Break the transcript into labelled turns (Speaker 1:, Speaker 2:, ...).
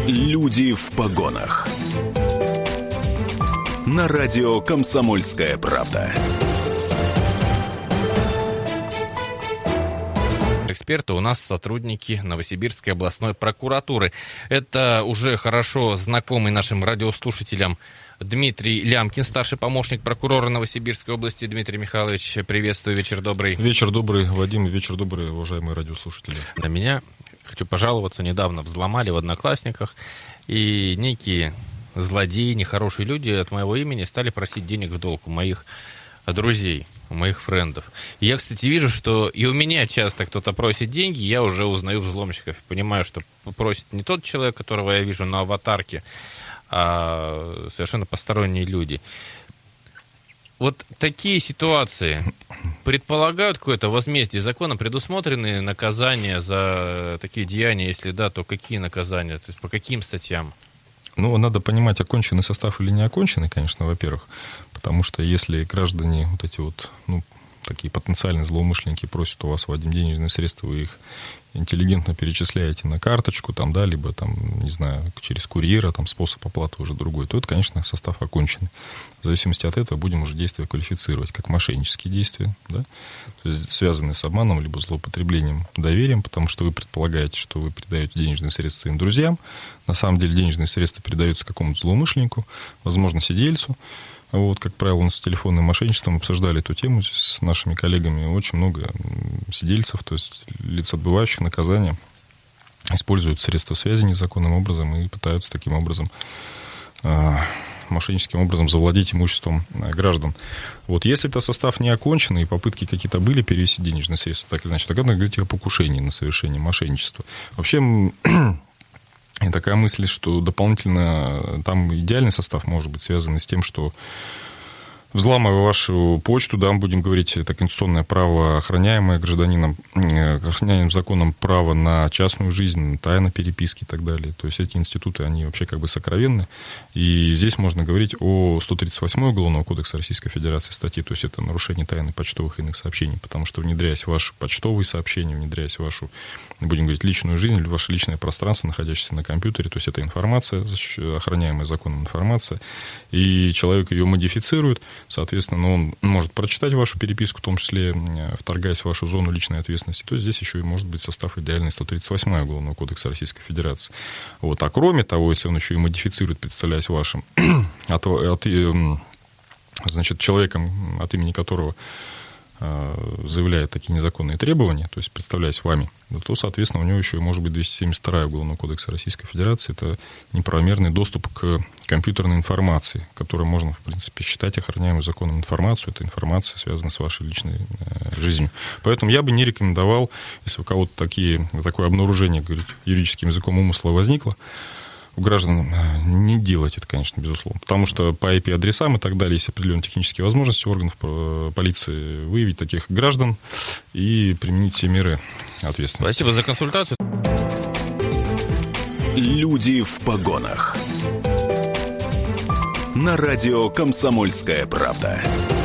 Speaker 1: Люди в погонах. На радио «Комсомольская правда».
Speaker 2: Эксперты у нас сотрудники Новосибирской областной прокуратуры. Это уже хорошо знакомый нашим радиослушателям Дмитрий Лямкин, старший помощник прокурора Новосибирской области. Дмитрий Михайлович, приветствую, вечер добрый.
Speaker 3: Вечер добрый, Вадим, вечер добрый, уважаемые радиослушатели.
Speaker 2: На меня, хочу пожаловаться, недавно взломали в Одноклассниках, и некие злодеи, нехорошие люди от моего имени стали просить денег в долг у моих друзей, у моих френдов. И я, кстати, вижу, что и у меня часто кто-то просит деньги, я уже узнаю взломщиков, понимаю, что просит не тот человек, которого я вижу на аватарке, а совершенно посторонние люди. Вот такие ситуации предполагают какое-то возмездие? Законом предусмотрены наказания за такие деяния? Если да, то какие наказания? То есть по каким статьям?
Speaker 3: Ну, надо понимать, оконченный состав или не оконченный, конечно, во-первых. Потому что если граждане, вот эти вот, такие потенциальные злоумышленники просят у вас, Вадим, денежные средства, вы их интеллигентно перечисляете на карточку, либо, не знаю, через курьера, способ оплаты уже другой, то это, конечно, состав оконченный. В зависимости от этого будем уже действия квалифицировать как мошеннические действия, да? То есть связанные с обманом, либо злоупотреблением доверием, потому что вы предполагаете, что вы передаете денежные средства своим друзьям. На самом деле денежные средства передаются какому-то злоумышленнику, возможно, сидельцу. Как правило, у нас с телефонным мошенничеством обсуждали эту тему с нашими коллегами. Очень много сидельцев, то есть лиц, отбывающих наказание, используют средства связи незаконным образом и пытаются таким образом, мошенническим образом, завладеть имуществом граждан. Если это состав не оконченный, и попытки какие-то были перевести денежные средства, так или иначе, тогда надо говорить о покушении на совершение мошенничества. Вообще, и такая мысль, что дополнительно там идеальный состав может быть связан с тем, что, взламывая вашу почту, будем говорить, это конституционное право, охраняемое гражданином, охраняемым законом право на частную жизнь, тайна переписки и так далее. То есть эти институты, они вообще сокровенны. И здесь можно говорить о 138 Уголовного кодекса Российской Федерации статьи, то есть это нарушение тайны почтовых и иных сообщений, потому что, внедряясь в ваши почтовые сообщения, внедряясь в вашу, будем говорить, личную жизнь или в ваше личное пространство, находящееся на компьютере, то есть это информация, охраняемая законом информация, и человек ее модифицирует. Соответственно, он может прочитать вашу переписку, в том числе вторгаясь в вашу зону личной ответственности, то здесь еще и может быть состав идеальный 138 Уголовного кодекса Российской Федерации. А кроме того, если он еще и модифицирует, представляясь вашим, человеком, от имени которого заявляет такие незаконные требования, то есть представляясь вами, то, соответственно, у него еще может быть 272 Уголовного кодекса Российской Федерации. Это неправомерный доступ к компьютерной информации, которую можно, в принципе, считать охраняемой законом информацию. Это информация, связанная с вашей личной жизнью. Поэтому я бы не рекомендовал, если у кого-то такое обнаружение, говорить, юридическим языком умысла возникло, у граждан не делать это, конечно, безусловно. Потому что по IP-адресам и так далее есть определенные технические возможности органов полиции выявить таких граждан и применить все меры ответственности.
Speaker 2: Спасибо за консультацию.
Speaker 1: Люди в погонах. На радио «Комсомольская правда».